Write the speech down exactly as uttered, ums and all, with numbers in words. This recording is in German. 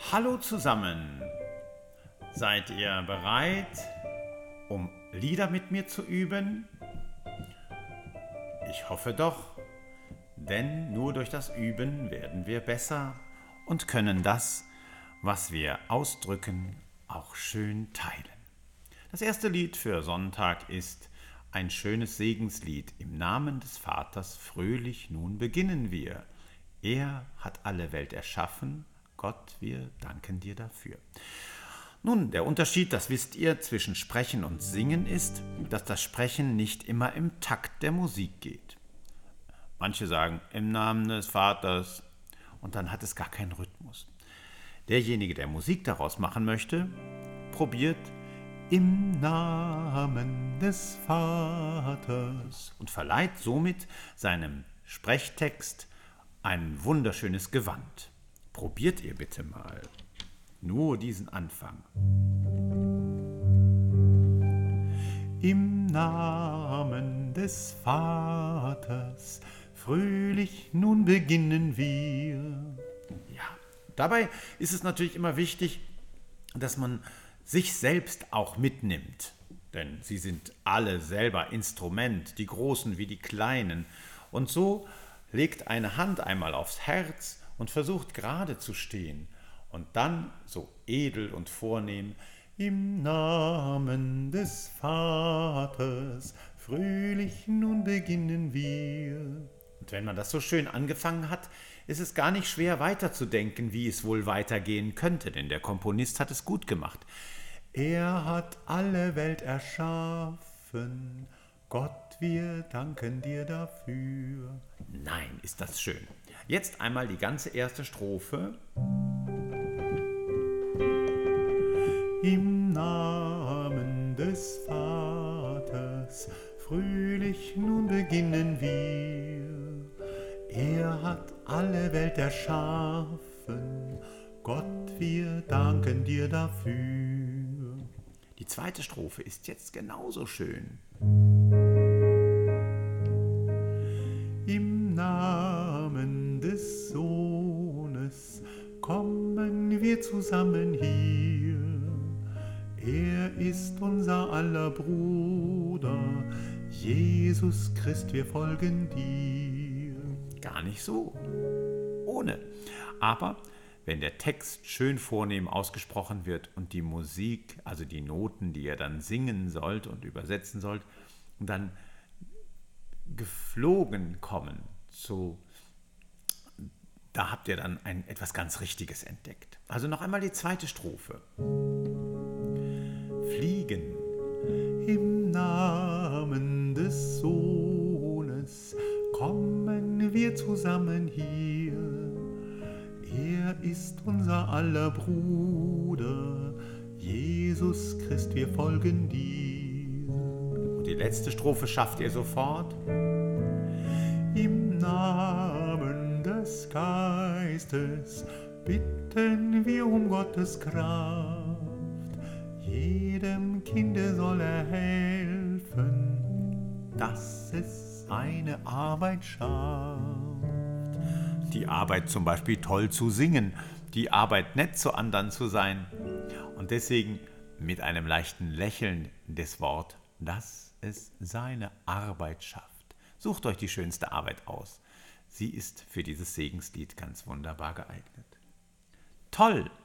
Hallo zusammen! Seid ihr bereit, um Lieder mit mir zu üben? Ich hoffe doch, denn nur durch das Üben werden wir besser und können das, was wir ausdrücken, auch schön teilen. Das erste Lied für Sonntag ist ein schönes Segenslied. Im Namen des Vaters fröhlich nun beginnen wir. Er hat alle Welt erschaffen. Gott, wir danken dir dafür. Nun, der Unterschied, das wisst ihr, zwischen Sprechen und Singen ist, dass das Sprechen nicht immer im Takt der Musik geht. Manche sagen im Namen des Vaters und dann hat es gar keinen Rhythmus. Derjenige, der Musik daraus machen möchte, probiert im Namen des Vaters und verleiht somit seinem Sprechtext ein wunderschönes Gewand. Probiert ihr bitte mal. Nur diesen Anfang. Im Namen des Vaters, fröhlich nun beginnen wir. Ja, dabei ist es natürlich immer wichtig, dass man sich selbst auch mitnimmt. Denn sie sind alle selber Instrument, die Großen wie die Kleinen. Und so legt eine Hand einmal aufs Herz und versucht gerade zu stehen. Und dann so edel und vornehm, im Namen des Vaters, fröhlich nun beginnen wir. Und wenn man das so schön angefangen hat, ist es gar nicht schwer weiterzudenken, wie es wohl weitergehen könnte, denn der Komponist hat es gut gemacht. Er hat alle Welt erschaffen, Gott, wir danken dir dafür. Nein, ist das schön. Jetzt einmal die ganze erste Strophe. Im Namen des Vaters, fröhlich nun beginnen wir. Er hat alle Welt erschaffen, Gott, wir danken dir dafür. Die zweite Strophe ist jetzt genauso schön. Im Namen des Sohnes kommen wir zusammen hier. Er ist unser aller Bruder, Jesus Christ, wir folgen dir. Gar nicht so, ohne. Aber wenn der Text schön vornehm ausgesprochen wird und die Musik, also die Noten, die ihr dann singen sollt und übersetzen sollt, dann geflogen kommen, so, da habt ihr dann ein, etwas ganz Richtiges entdeckt. Also noch einmal die zweite Strophe. Fliegen im Namen des Sohnes kommen wir zusammen hier. Er ist unser aller Bruder, Jesus Christ, wir folgen dir. Und die letzte Strophe schafft ihr sofort. Im Namen des Geistes bitten wir um Gottes Kraft. Jedem Kinde soll er helfen, dass es seine Arbeit schafft. Die Arbeit zum Beispiel toll zu singen, die Arbeit nett zu anderen zu sein. Und deswegen mit einem leichten Lächeln das Wort, dass es seine Arbeit schafft. Sucht euch die schönste Arbeit aus. Sie ist für dieses Segenslied ganz wunderbar geeignet. Toll!